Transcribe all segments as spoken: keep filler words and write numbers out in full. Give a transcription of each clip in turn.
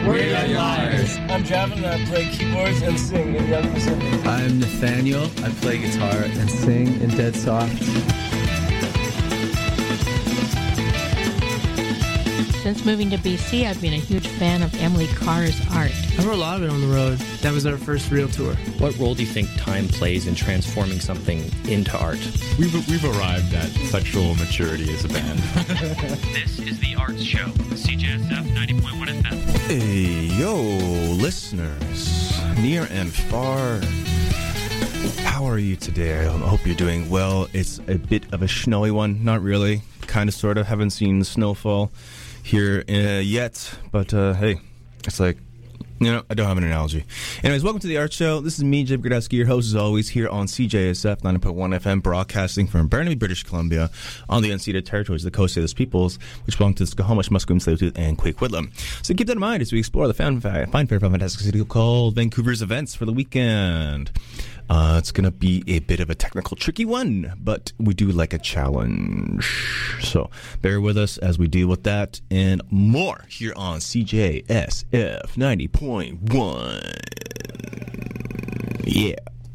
We're Young Liars. I'm Javin, and I play keyboards and sing in Young Pacific. I'm Nathaniel. I play guitar and sing in Dead Soft. Since moving to B C, I've been a huge fan of Emily Carr's art. I wrote a lot of it on the road. That was our first real tour. What role do you think time plays in transforming something into art? We've we've arrived at sexual maturity as a band. This is The Arts Show, C J S F ninety point one F M. Hey, yo, listeners, near and far. How are you today? I hope you're doing well. It's a bit of a snowy one. Not really. Kind of, sort of. Haven't seen the snowfall here uh, yet, but uh, hey, it's like, you know, I don't have an analogy. Anyways, welcome to the Art Show. This is me, Jim Gradowski, your host as always, here on C J S F ninety point one F M, broadcasting from Burnaby, British Columbia, on the unceded territories of the Coast Salish peoples, which belong to the Skokomish, Musqueam, Tsleil-Waututh, and Quake-Whitlam. So keep that in mind as we explore the fan, fine, fair, fantastic city called Vancouver's events for the weekend. Uh, it's going to be a bit of a technical, tricky one, but we do like a challenge. So bear with us as we deal with that and more here on C J S F ninety point one. Yeah.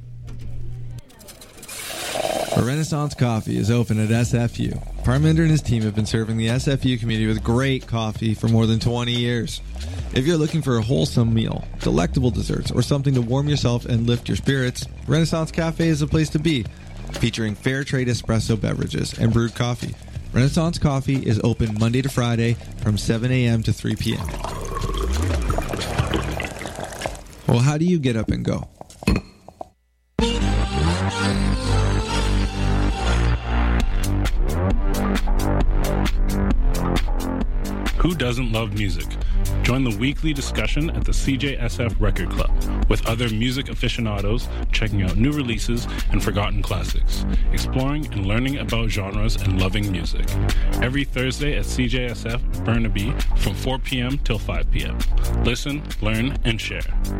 Renaissance Coffee is open at S F U. Parminder and his team have been serving the S F U community with great coffee for more than twenty years. If you're looking for a wholesome meal, delectable desserts, or something to warm yourself and lift your spirits, Renaissance Cafe is the place to be. Featuring fair trade espresso beverages and brewed coffee, Renaissance Coffee is open Monday to Friday from seven a.m. to three p.m. Well, how do you get up and go? Who doesn't love music? Join the weekly discussion at the C J S F Record Club with other music aficionados checking out new releases and forgotten classics, exploring and learning about genres and loving music. Every Thursday at C J S F Burnaby from four p.m. till five p.m. Listen, learn, and share.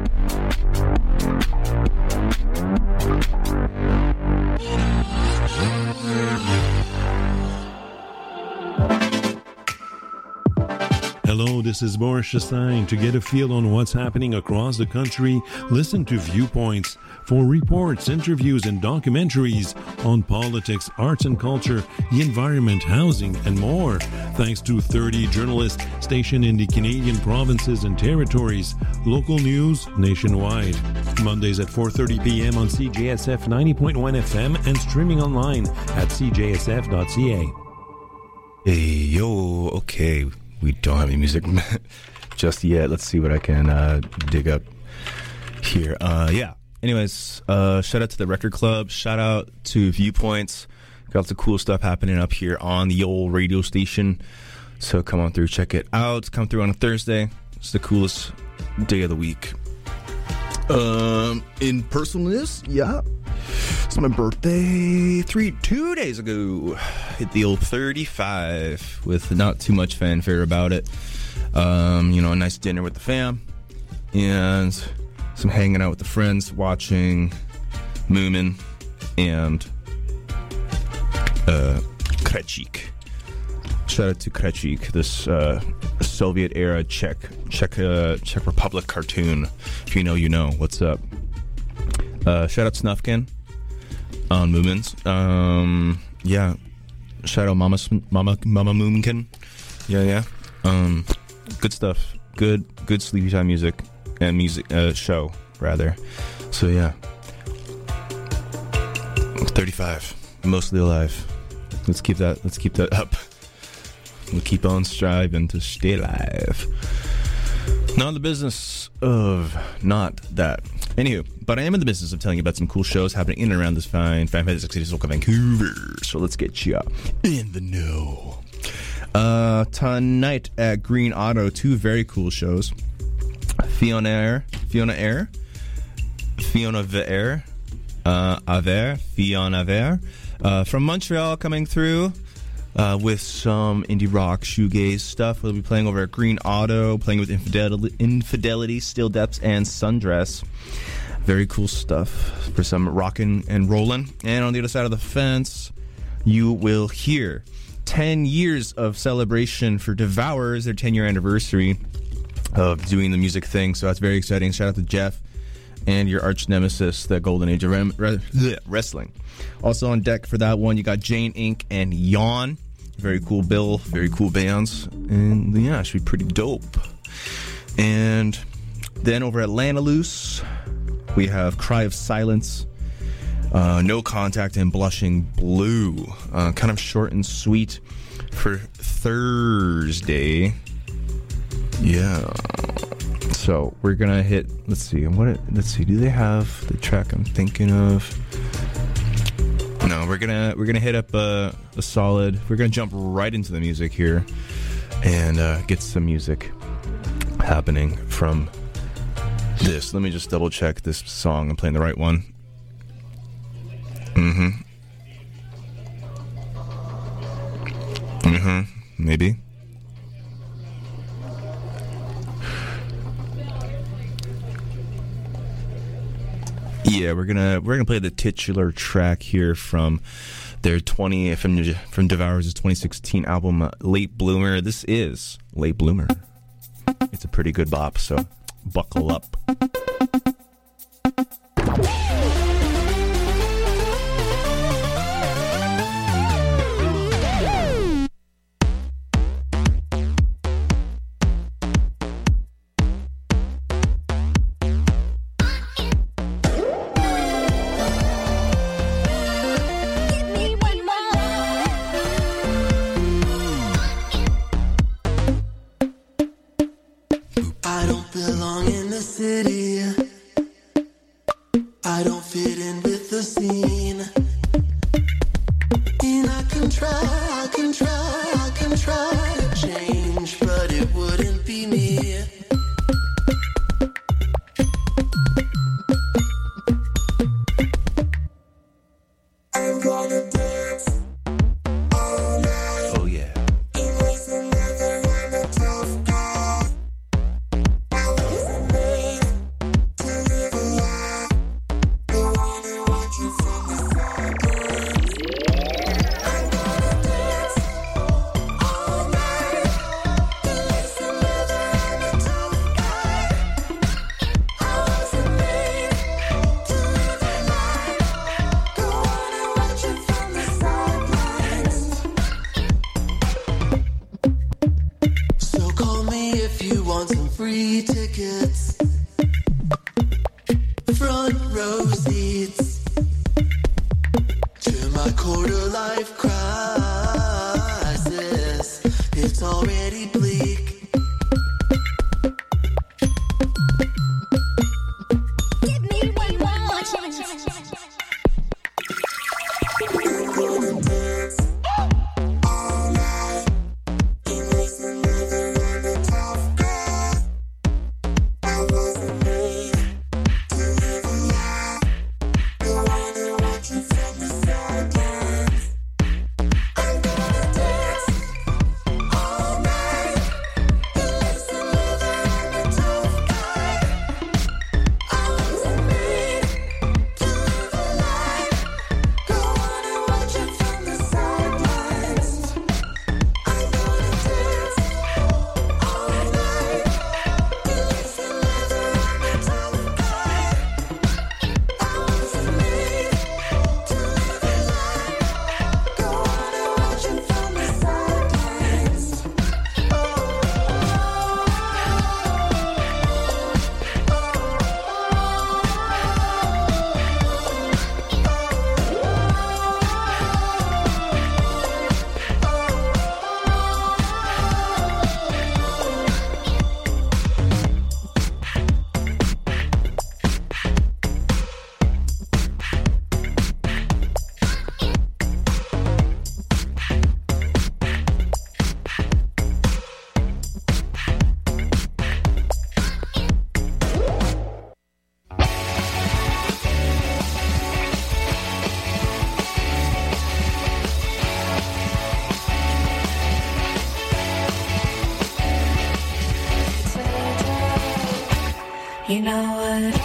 Hello, this is Boris Chastain. To get a feel on what's happening across the country, listen to Viewpoints for reports, interviews, and documentaries on politics, arts and culture, the environment, housing, and more. Thanks to thirty journalists stationed in the Canadian provinces and territories. Local news nationwide. Mondays at four thirty p.m. on C J S F ninety point one F M and streaming online at c j s f dot c a. Hey, yo, okay. We don't have any music just yet. Let's see what I can uh, dig up here. Uh, yeah. Anyways, uh, shout out to the Record Club. Shout out to Viewpoints. Got lots of cool stuff happening up here on the old radio station. So come on through, check it out. Come through on a Thursday. It's the coolest day of the week. Um, in personal news, yeah. It's my birthday three, two days ago. Hit the old thirty-five with not too much fanfare about it. Um, you know, a nice dinner with the fam and some hanging out with the friends, watching Moomin and uh, Krechik. Shout out to Krechik, this uh, Soviet-era Czech Czech uh, Czech Republic cartoon. If you know, you know. What's up? Uh, shout out Snufkin on Moomins. Um, yeah. Shout out Mama Mama Mama Moomkin. Yeah, yeah. Um, good stuff. Good good sleepy time music and music uh, show rather. So yeah. thirty-five, mostly alive. Let's keep that. Let's keep that up. We'll keep on striving to stay alive. Not in the business of not that. Anywho, but I am in the business of telling you about some cool shows happening in and around this fine, fine, fantastic city of Vancouver. So let's get you in the know. Uh, tonight at Green Auto, two very cool shows. Fiona Air, Fiona Air, Fiona Vere, uh, Aver, Fiona Aver, uh, from Montreal coming through. Uh, with some indie rock, shoegaze stuff. We'll be playing over at Green Auto, playing with Infidelity, Infidelity Still Depths, and Sundress. Very cool stuff for some rockin' and rollin'. And on the other side of the fence, you will hear ten years of celebration for Devourers, their ten-year anniversary. of doing the music thing. So that's very exciting. Shout out to Jeff and your arch nemesis, the Golden Age of rem- re- bleh, Wrestling. Also on deck for that one, you got Jane Incorporated and Yawn. Very cool bill, very cool bands. And yeah, it should be pretty dope. And then over at Lanaloose, we have Cry of Silence, uh, No Contact, and Blushing Blue. Uh, kind of short and sweet for Thursday. Yeah. So we're gonna hit. Let's see. What? Let's see. Do they have the track I'm thinking of? No. We're gonna we're gonna hit up a, a solid. We're gonna jump right into the music here and uh, get some music happening from this. Let me just double check this song. I'm playing the right one. Mm-hmm. Mm-hmm. Maybe. Yeah, we're gonna we're gonna play the titular track here from their twenty from from Devourers' twenty sixteen album, uh, Late Bloomer. This is Late Bloomer. It's a pretty good bop, so buckle up. You know what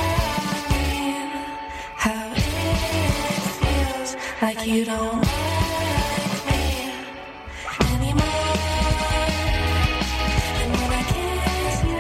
I mean? How it feels like you don't like me anymore. And when I kiss you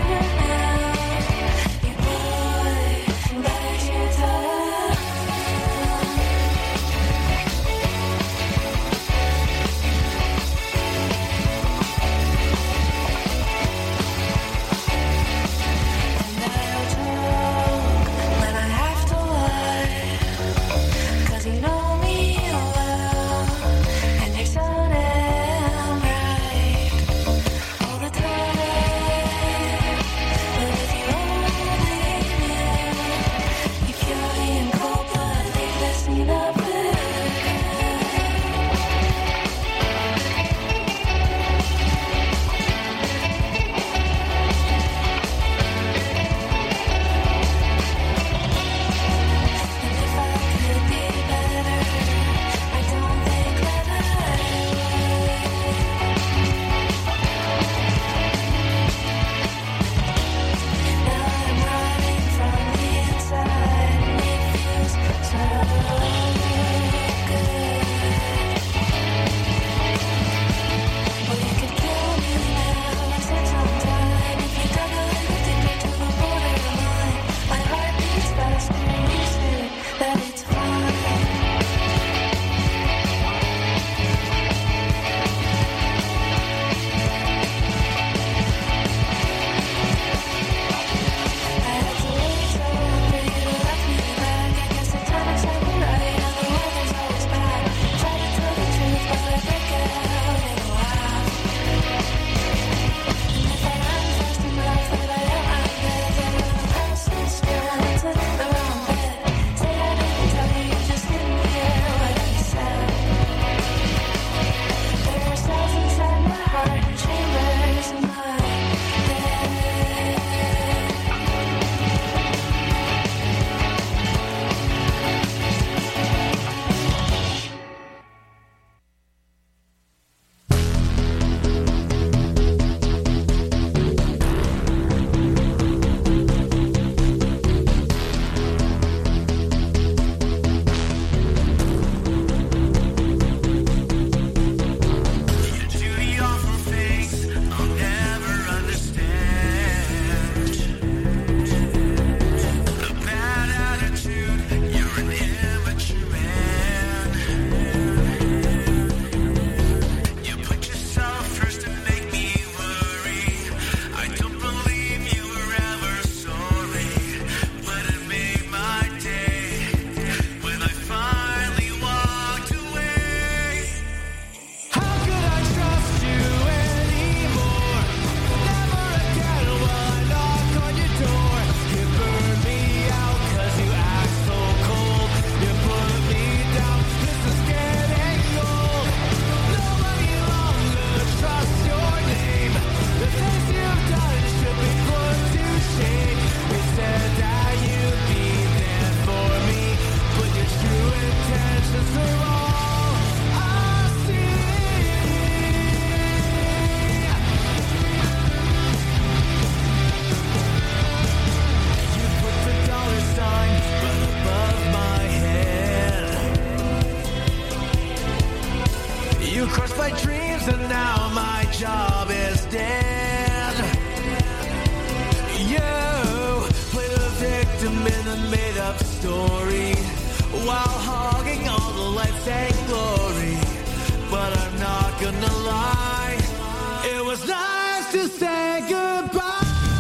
victim in a made-up story, while hogging all the lights and glory. But I'm not gonna lie, it was nice to say goodbye.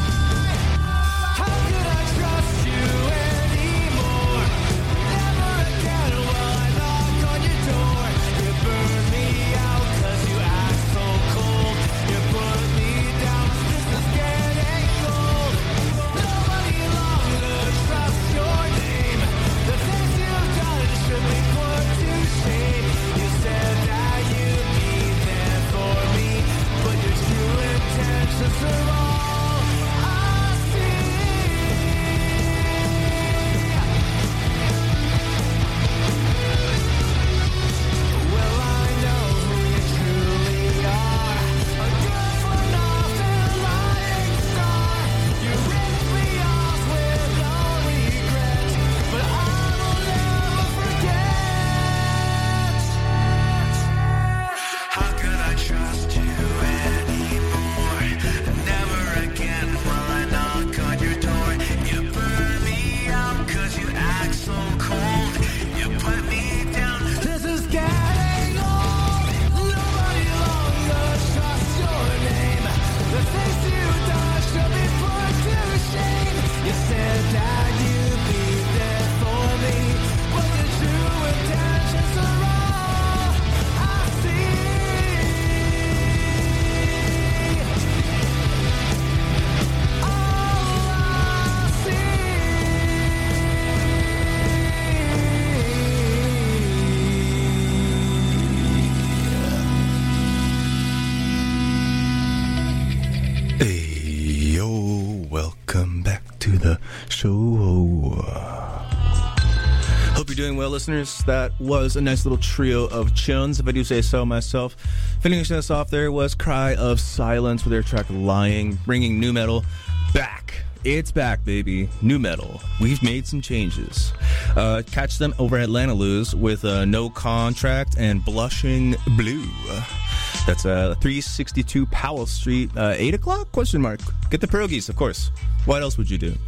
Well, listeners, that was a nice little trio of tunes, if I do say so myself. Finishing us off there was Cry of Silence with their track Lying, bringing nu metal back. It's back, baby. Nu metal. We've made some changes. Uh, catch them over at Lanaloo's with uh, No Contract and Blushing Blue. That's uh, three sixty-two Powell Street, uh, eight o'clock? Question mark. Get the pierogies, of course. What else would you do?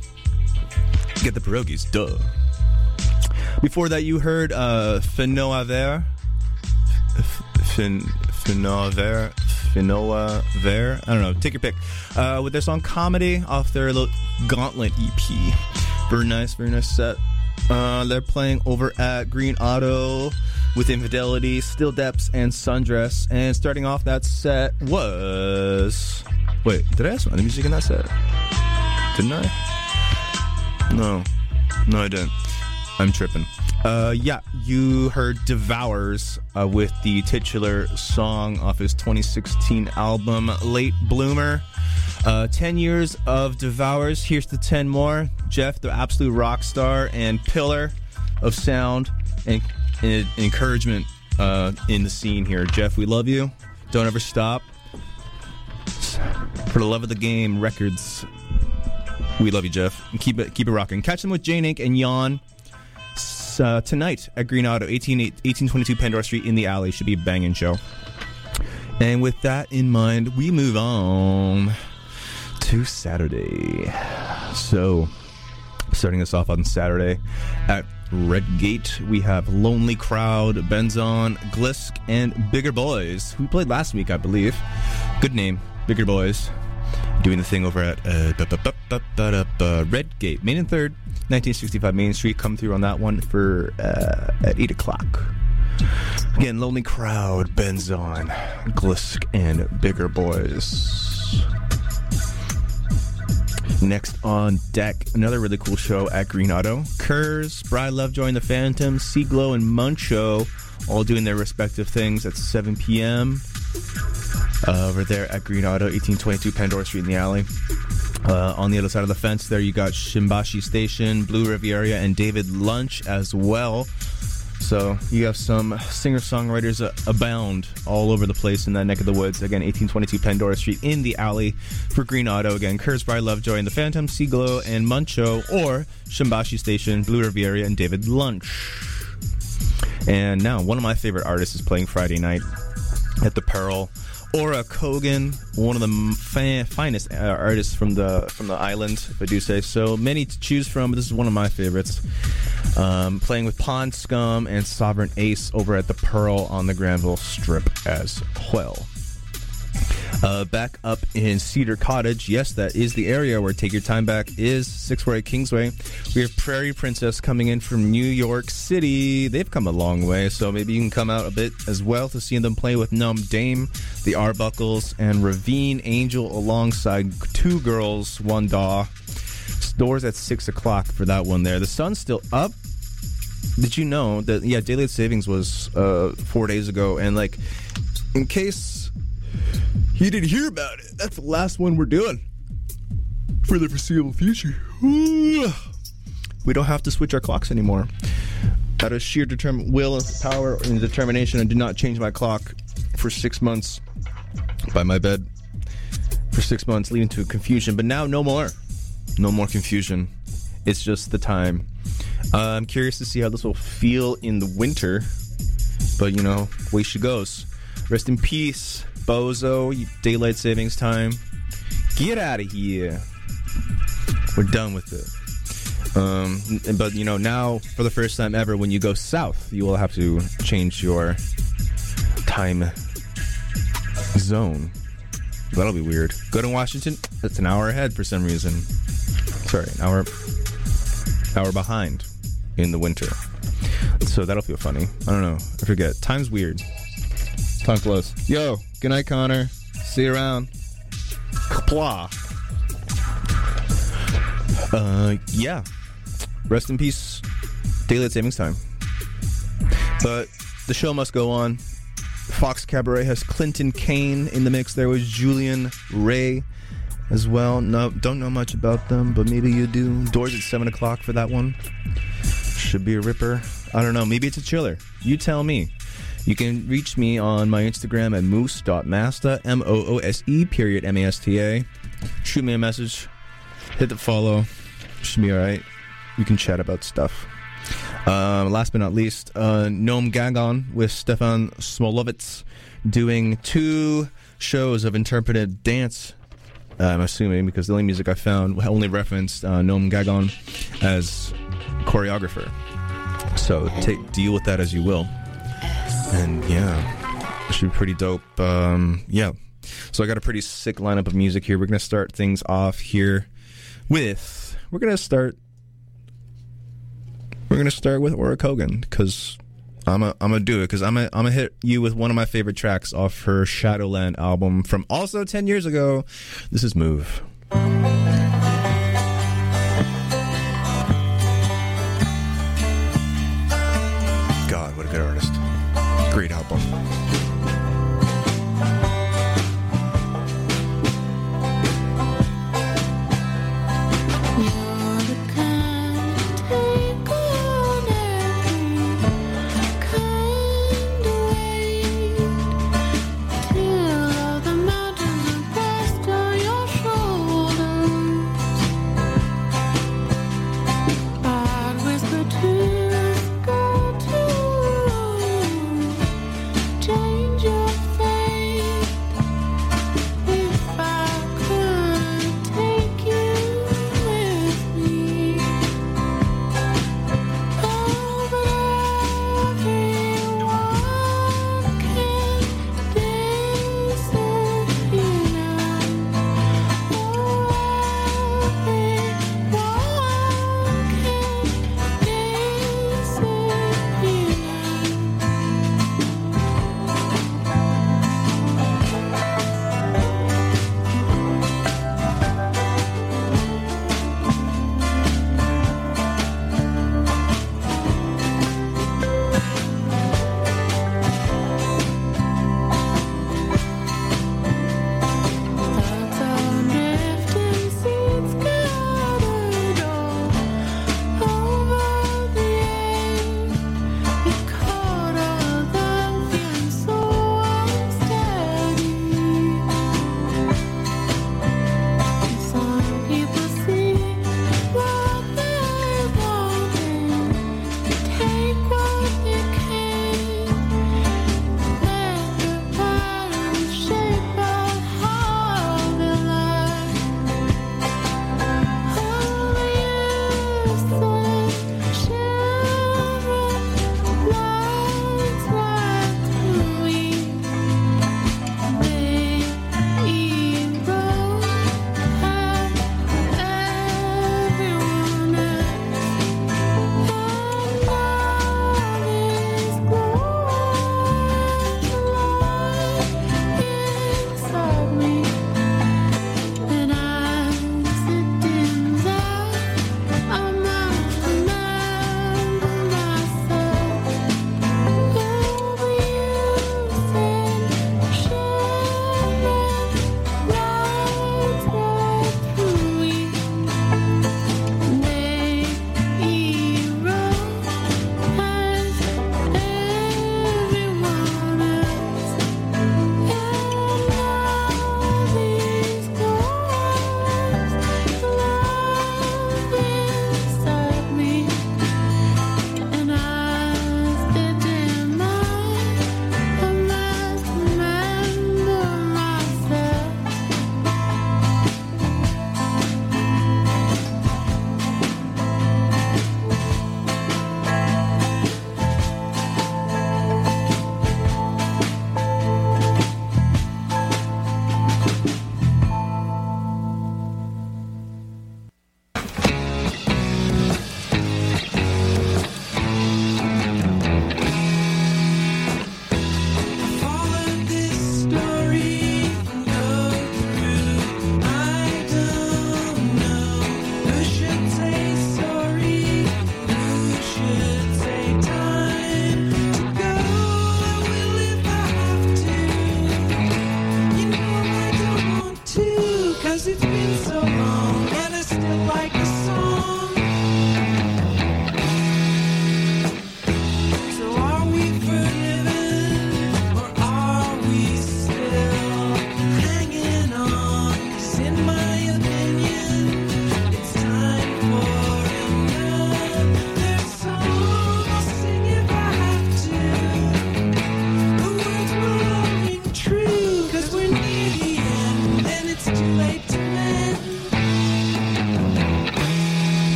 Get the pierogies, duh. Before that, you heard uh, Finoa Ver. Fin, Finoa Ver. Finoa Ver. I don't know. Take your pick. Uh, with their song Comedy off their little Gauntlet E P. Very nice, very nice set. Uh, they're playing over at Green Auto with Infidelity, Still Depths, and Sundress. And starting off that set was... Wait, did I ask about the music in that set? Didn't I? No. No, I didn't. I'm tripping. Uh, yeah, you heard Devours uh, with the titular song off his twenty sixteen album, Late Bloomer. Uh, ten years of Devours. Here's the ten more. Jeff, the absolute rock star and pillar of sound and, and encouragement uh, in the scene here. Jeff, we love you. Don't ever stop. For the love of the game, records. We love you, Jeff. And keep it, keep it rocking. Catch them with Jane Inc and Yawn. Uh, tonight at Green Auto, eighteen twenty-two Pandora Street in the Alley. Should be a banging show. And with that in mind, we move on to Saturday. So, starting us off on Saturday at Redgate, we have Lonely Crowd, Benzon, Glisk, and Bigger Boys. We played last week, I believe. Good name, Bigger Boys. Doing the thing over at uh, Redgate, Main and third, nineteen sixty-five Main Street. Come through on that one for uh, at eight o'clock. Again, Lonely Crowd, Benzon, Glisk, and Bigger Boys. Next on deck, another really cool show at Green Auto. Kurz, Bride Lovejoy and the Phantom, Seaglow, and Muncho all doing their respective things at seven p.m. Uh, over there at Green Auto, eighteen twenty-two Pandora Street in the Alley. Uh, on the other side of the fence there, you got Shimbashi Station, Blue Riviera, and David Lunch as well. So you have some singer-songwriters uh, abound all over the place in that neck of the woods. Again, eighteen twenty-two Pandora Street in the Alley for Green Auto. Again, Kurz, Bride Lovejoy and the Phantom, Seaglow, and Muncho, or Shimbashi Station, Blue Riviera, and David Lunch. And now, one of my favorite artists is playing Friday night at the Pearl. Ora Kogan, one of the fa- finest uh, artists from the from the island, if I do say so. Many to choose from, but this is one of my favorites. Um, playing with Pond Scum and Sovereign Ace over at the Pearl on the Granville Strip as well. Uh, back up in Cedar Cottage, yes, that is the area where Take Your Time Back is, six forty Kingsway. We have Prairie Princess coming in from New York City. They've come a long way, so maybe you can come out a bit as well to see them play with Numb Dame, the Arbuckles, and Ravine Angel alongside Two Girls, One Daw. Doors at six o'clock for that one there. The sun's still up. Did you know that, yeah, Daylight Savings was uh, four days ago, and, like, in case you didn't hear about it, that's the last one we're doing for the foreseeable future. We don't have to switch our clocks anymore. Out of sheer determ- will, power, and determination, I did not change my clock for six months by my bed for six months, leading to confusion. But now, no more. No more confusion. It's just the time. Uh, I'm curious to see how this will feel in the winter. But, you know, way she goes. Rest in peace, Bozo. Daylight savings time. Get out of here. We're done with it. Um, but, you know, now, for the first time ever, when you go south, you will have to change your time zone. That'll be weird. Go to Washington, it's an hour ahead for some reason. Sorry, an hour, hour behind in the winter. So that'll feel funny. I don't know. I forget. Time's weird. Time flows. Yo, good night, Connor. See you around. Kapla. Uh, yeah. Rest in peace. Daylight savings time. But the show must go on. Fox Cabaret has Clinton Kane in the mix. There was Julian Ray as well. No, don't know much about them, but maybe you do. Doors at seven o'clock for that one. Should be a ripper. I don't know. Maybe it's a chiller. You tell me. You can reach me on my Instagram at moose dot masta, M O O S E period M A S T A. Shoot me a message. Hit the follow. Should be alright. We can chat about stuff. Uh, last but not least, uh, Noam Gagon with Stefan Smolovitz doing two shows of interpreted dance. Uh, I'm assuming because the only music I found only referenced uh, Noam Gagon as choreographer. So take deal with that as you will. And yeah, it should be pretty dope. Um, yeah. So I got a pretty sick lineup of music here. We're going to start things off here with, we're going to start We're gonna start with Ora Kogan because I'm a I'm gonna do it because I'm a I'm gonna hit you with one of my favorite tracks off her Shadowland album from also ten years ago. This is Move.